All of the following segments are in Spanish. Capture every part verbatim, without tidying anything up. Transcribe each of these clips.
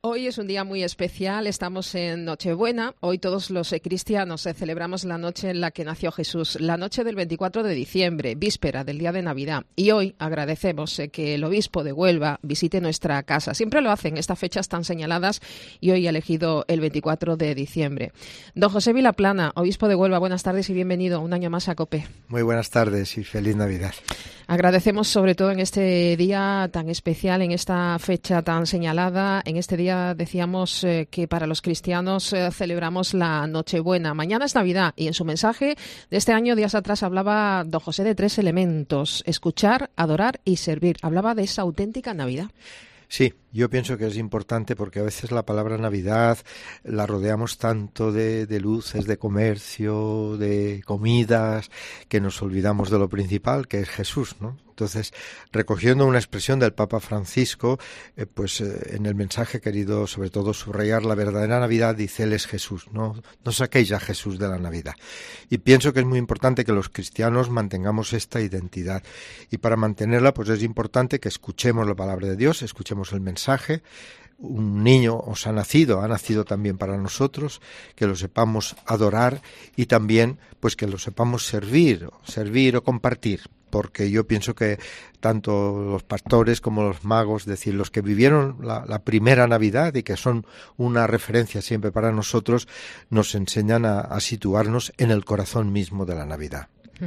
Hoy es un día muy especial, estamos en Nochebuena. Hoy todos los cristianos celebramos la noche en la que nació Jesús, la noche del veinticuatro de diciembre, víspera del día de Navidad. Y hoy agradecemos que el obispo de Huelva visite nuestra casa. Siempre lo hacen estas fechas tan señaladas y hoy ha elegido el veinticuatro de diciembre. Don José Vilaplana, obispo de Huelva, buenas tardes y bienvenido un año más a COPE. Muy buenas tardes y feliz Navidad. Agradecemos sobre todo en este día tan especial, en esta fecha tan señalada, en este día decíamos eh, que para los cristianos eh, celebramos la Nochebuena. Mañana es Navidad y en su mensaje de este año, días atrás, hablaba don José de tres elementos: escuchar, adorar y servir. Hablaba de esa auténtica Navidad. Sí, yo pienso que es importante porque a veces la palabra Navidad la rodeamos tanto de, de luces, de comercio, de comidas, que nos olvidamos de lo principal, que es Jesús, ¿no? Entonces, recogiendo una expresión del Papa Francisco, eh, pues eh, en el mensaje he querido sobre todo subrayar la verdadera Navidad, dice: Él es Jesús, no, no saquéis a Jesús de la Navidad. Y pienso que es muy importante que los cristianos mantengamos esta identidad. Y para mantenerla, pues es importante que escuchemos la palabra de Dios, escuchemos el mensaje. Un niño os ha nacido, ha nacido también para nosotros, que lo sepamos adorar y también pues que lo sepamos servir, servir o compartir. Porque yo pienso que tanto los pastores como los magos, es decir, los que vivieron la, la primera Navidad y que son una referencia siempre para nosotros, nos enseñan a, a situarnos en el corazón mismo de la Navidad.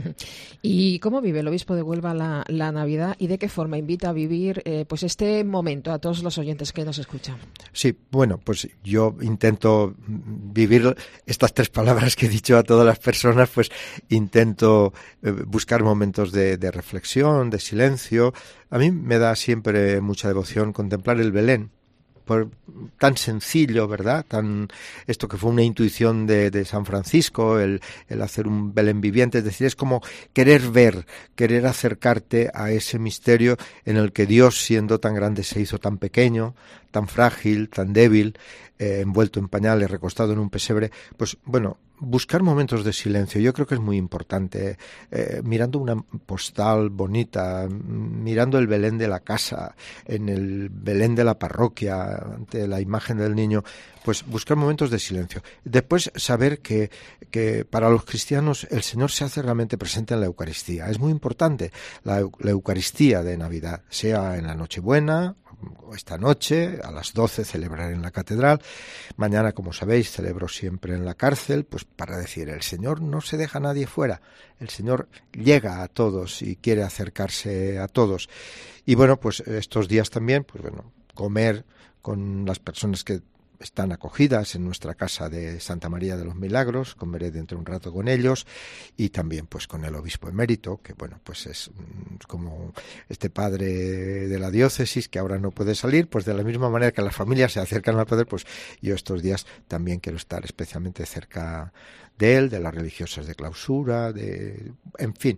¿Y cómo vive el obispo de Huelva la, la Navidad y de qué forma invita a vivir eh, pues este momento a todos los oyentes que nos escuchan? Sí, bueno, pues yo intento vivir estas tres palabras que he dicho a todas las personas, pues intento eh, buscar momentos de, de reflexión, de silencio. A mí me da siempre mucha devoción contemplar el Belén. Por, tan sencillo, ¿verdad? Tan esto que fue una intuición de, de San Francisco, el, el hacer un Belén viviente, es decir, es como querer ver, querer acercarte a ese misterio en el que Dios, siendo tan grande, se hizo tan pequeño, tan frágil, tan débil, eh, envuelto en pañales, recostado en un pesebre. Pues bueno, buscar momentos de silencio, yo creo que es muy importante, eh, mirando una postal bonita, mirando el Belén de la casa, en el Belén de la parroquia, ante la imagen del niño, pues buscar momentos de silencio. Después saber que, que para los cristianos el Señor se hace realmente presente en la Eucaristía. Es muy importante la, la Eucaristía de Navidad, sea en la Nochebuena, esta noche a las doce celebrar en la catedral. Mañana, como sabéis, celebro siempre en la cárcel, pues para decir, el Señor no se deja a nadie fuera, el Señor llega a todos y quiere acercarse a todos. Y bueno, pues estos días también, pues bueno, comer con las personas que están acogidas en nuestra casa de Santa María de los Milagros, comeré dentro de un rato con ellos, y también pues con el obispo emérito, que bueno, pues es como este padre de la diócesis que ahora no puede salir, pues de la misma manera que las familias se acercan al poder, pues yo estos días también quiero estar especialmente cerca de él, de las religiosas de clausura, de, en fin,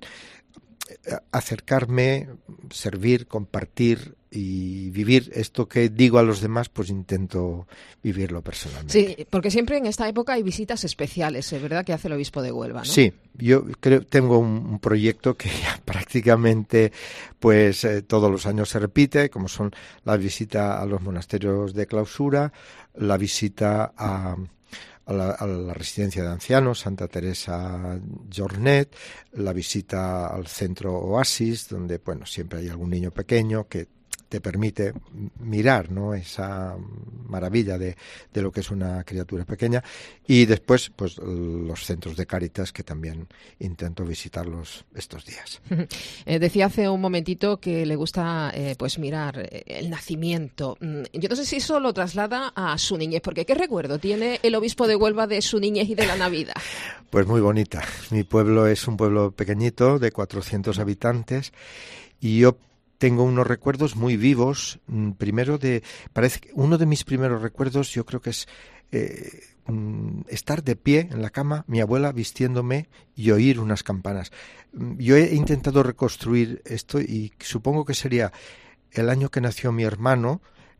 acercarme, servir, compartir y vivir esto que digo a los demás, pues intento vivirlo personalmente. Sí, porque siempre en esta época hay visitas especiales, ¿eh? ¿Verdad? Que hace el obispo de Huelva, ¿no? Sí, yo creo tengo un, un proyecto que ya prácticamente pues eh, todos los años se repite, como son la visita a los monasterios de clausura, la visita a A la, a la residencia de ancianos Santa Teresa Jornet, la visita al centro Oasis, donde bueno siempre hay algún niño pequeño que te permite mirar, ¿no?, esa maravilla de, de lo que es una criatura pequeña, y después pues los centros de Cáritas, que también intento visitarlos estos días. Eh, decía hace un momentito que le gusta eh, pues mirar el nacimiento. Yo no sé si eso lo traslada a su niñez, porque ¿qué recuerdo tiene el obispo de Huelva de su niñez y de la Navidad? Pues muy bonita. Mi pueblo es un pueblo pequeñito de cuatrocientos habitantes y yo tengo unos recuerdos muy vivos. Primero, de parece que uno de mis primeros recuerdos yo creo que es eh, estar de pie en la cama, mi abuela vistiéndome y oír unas campanas. Yo he intentado reconstruir esto y supongo que sería el año que nació mi hermano,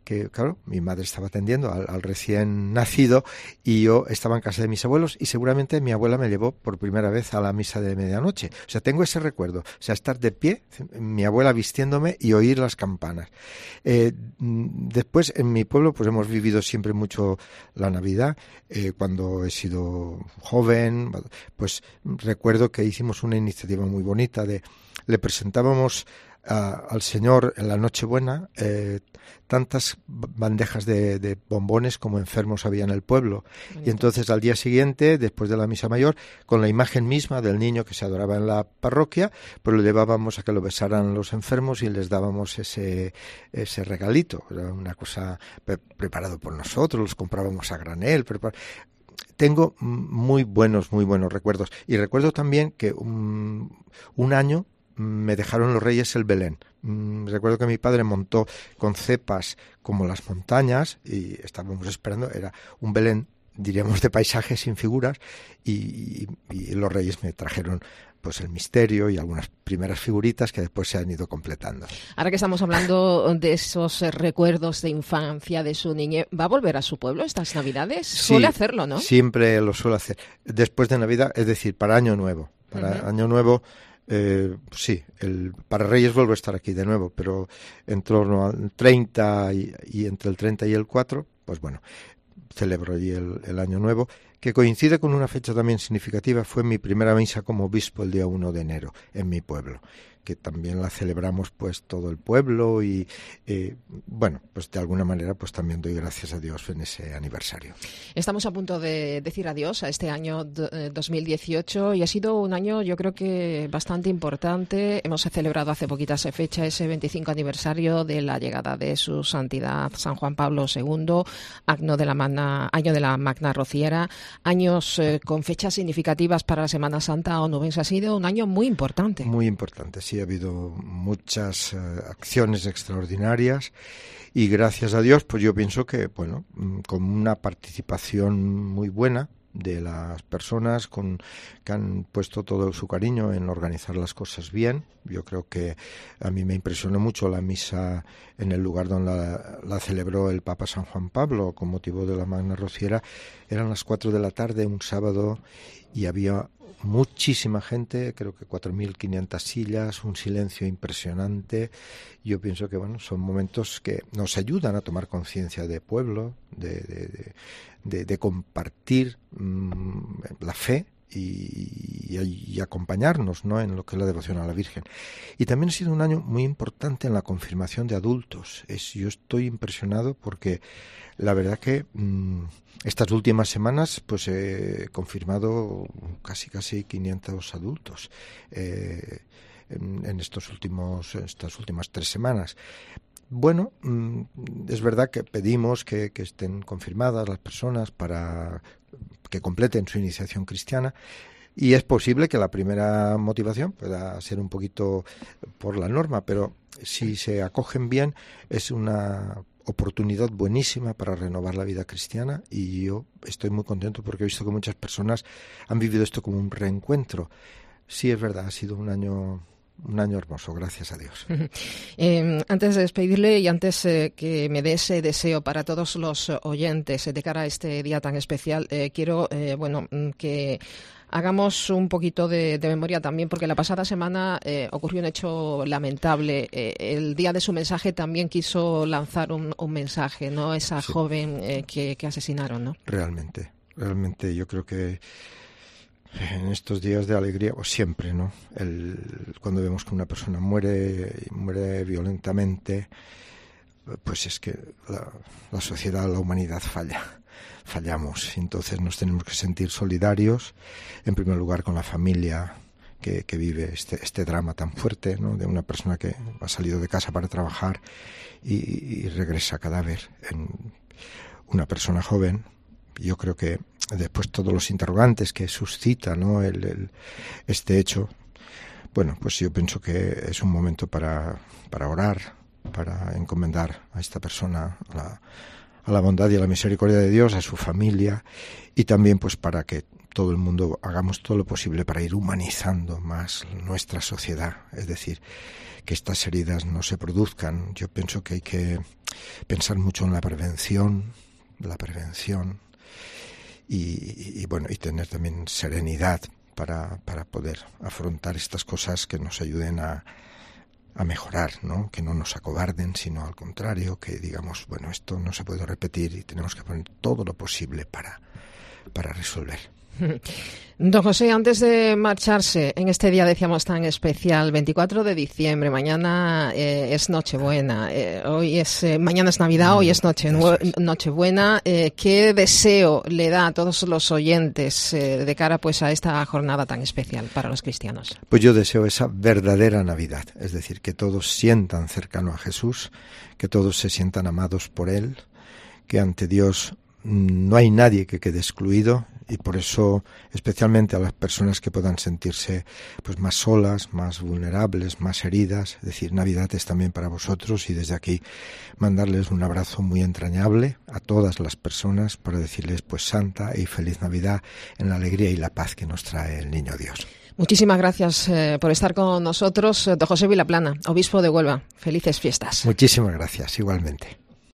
que, claro, mi madre estaba atendiendo al, al recién nacido y yo estaba en casa de mis abuelos y seguramente mi abuela me llevó por primera vez a la misa de medianoche. O sea, tengo ese recuerdo. O sea, estar de pie, mi abuela vistiéndome y oír las campanas. Eh, después, en mi pueblo, pues hemos vivido siempre mucho la Navidad. Eh, cuando he sido joven, pues recuerdo que hicimos una iniciativa muy bonita de le presentábamos a, al Señor en la Nochebuena eh, tantas bandejas de, de bombones como enfermos había en el pueblo. Y entonces al día siguiente, después de la misa mayor, con la imagen misma del niño que se adoraba en la parroquia, pues lo llevábamos a que lo besaran los enfermos y les dábamos ese ese regalito. Era una cosa pre- preparado por nosotros, los comprábamos a granel. Prepar- Tengo muy buenos, muy buenos recuerdos. Y recuerdo también que un, un año me dejaron los Reyes el Belén. Mm, recuerdo que mi padre montó con cepas como las montañas y estábamos esperando, era un Belén, diríamos, de paisaje sin figuras y, y, y los Reyes me trajeron pues el misterio y algunas primeras figuritas que después se han ido completando. Ahora que estamos hablando de esos recuerdos de infancia, de su niñez, ¿va a volver a su pueblo estas Navidades? Sí, Suele hacerlo, ¿no? Siempre lo suelo hacer. Después de Navidad, es decir, para Año Nuevo. Para uh-huh. Año Nuevo, eh, sí, el, para Reyes vuelvo a estar aquí de nuevo, pero en torno al treinta y, y entre el treinta y el cuatro, pues bueno, celebro allí el, el Año Nuevo, que coincide con una fecha también significativa. Fue mi primera misa como obispo el día uno de enero en mi pueblo, que también la celebramos pues todo el pueblo y eh, bueno, pues de alguna manera pues también doy gracias a Dios en ese aniversario. Estamos a punto de decir adiós a este año dos mil dieciocho y ha sido un año yo creo que bastante importante. Hemos celebrado hace poquitas fecha ese veinticinco aniversario de la llegada de su santidad San Juan Pablo segundo, año de la Magna, año de la Magna Rociera, años eh, con fechas significativas para la Semana Santa onubense. Ha sido un año muy importante. Muy importante, sí. Ha habido muchas uh, acciones extraordinarias y gracias a Dios, pues yo pienso que, bueno, con una participación muy buena de las personas con que han puesto todo su cariño en organizar las cosas bien. Yo creo que a mí me impresionó mucho la misa en el lugar donde la, la celebró el Papa San Juan Pablo con motivo de la Magna Rociera. Eran las cuatro de la tarde, un sábado, y había muchísima gente, creo que cuatro mil quinientas sillas, un silencio impresionante. Yo pienso que bueno, son momentos que nos ayudan a tomar conciencia de pueblo, de, de, de, de, de compartir mmm, la fe y, y, y acompañarnos, ¿no?, en lo que es la devoción a la Virgen. Y también ha sido un año muy importante en la confirmación de adultos. Es, yo estoy impresionado porque la verdad que mmm, estas últimas semanas pues he confirmado casi casi quinientos adultos eh, en, en estos últimos estas últimas tres semanas. Bueno, mmm, es verdad que pedimos que, que estén confirmadas las personas para que completen su iniciación cristiana. Y es posible que la primera motivación pueda ser un poquito por la norma, pero si se acogen bien es una oportunidad buenísima para renovar la vida cristiana y yo estoy muy contento porque he visto que muchas personas han vivido esto como un reencuentro. Sí, es verdad, ha sido un año... Un año hermoso, gracias a Dios. Eh, antes de despedirle y antes eh, que me dé ese deseo para todos los oyentes eh, de cara a este día tan especial, eh, quiero eh, bueno que hagamos un poquito de, de memoria también, porque la pasada semana eh, ocurrió un hecho lamentable. Eh, el día de su mensaje también quiso lanzar un, un mensaje, ¿no? Esa sí. joven eh, que, que asesinaron, ¿no? Realmente, realmente yo creo que en estos días de alegría, o siempre, ¿no? El, cuando vemos que una persona muere, muere violentamente, pues es que la, la sociedad, la humanidad falla, fallamos. Entonces nos tenemos que sentir solidarios, en primer lugar con la familia que, que vive este, este drama tan fuerte, ¿no?, de una persona que ha salido de casa para trabajar y, y regresa cadáver en una persona joven. Yo creo que después todos los interrogantes que suscita, ¿no?, el, el, este hecho, bueno, pues yo pienso que es un momento para, para orar, para encomendar a esta persona a la, a la bondad y a la misericordia de Dios, a su familia, y también pues para que todo el mundo hagamos todo lo posible para ir humanizando más nuestra sociedad, es decir, que estas heridas no se produzcan. Yo pienso que hay que pensar mucho en la prevención, la prevención y, y, y bueno, y tener también serenidad para, para poder afrontar estas cosas que nos ayuden a, a mejorar, ¿no? Que no nos acobarden, sino al contrario, que digamos, bueno, esto no se puede repetir y tenemos que poner todo lo posible para, para resolver. Don José, antes de marcharse, en este día decíamos tan especial, veinticuatro de diciembre, mañana eh, es Nochebuena, eh, hoy es eh, mañana es Navidad, hoy es noche, es. Nochebuena. Eh, ¿Qué deseo le da a todos los oyentes eh, de cara pues a esta jornada tan especial para los cristianos? Pues yo deseo esa verdadera Navidad, es decir, que todos sientan cercano a Jesús, que todos se sientan amados por Él, que ante Dios no hay nadie que quede excluido. Y por eso, especialmente a las personas que puedan sentirse pues más solas, más vulnerables, más heridas, es decir, Navidad es también para vosotros, y desde aquí mandarles un abrazo muy entrañable a todas las personas para decirles pues santa y feliz Navidad en la alegría y la paz que nos trae el Niño Dios. Muchísimas gracias eh, por estar con nosotros, don José Vilaplana, obispo de Huelva. Felices fiestas. Muchísimas gracias, igualmente.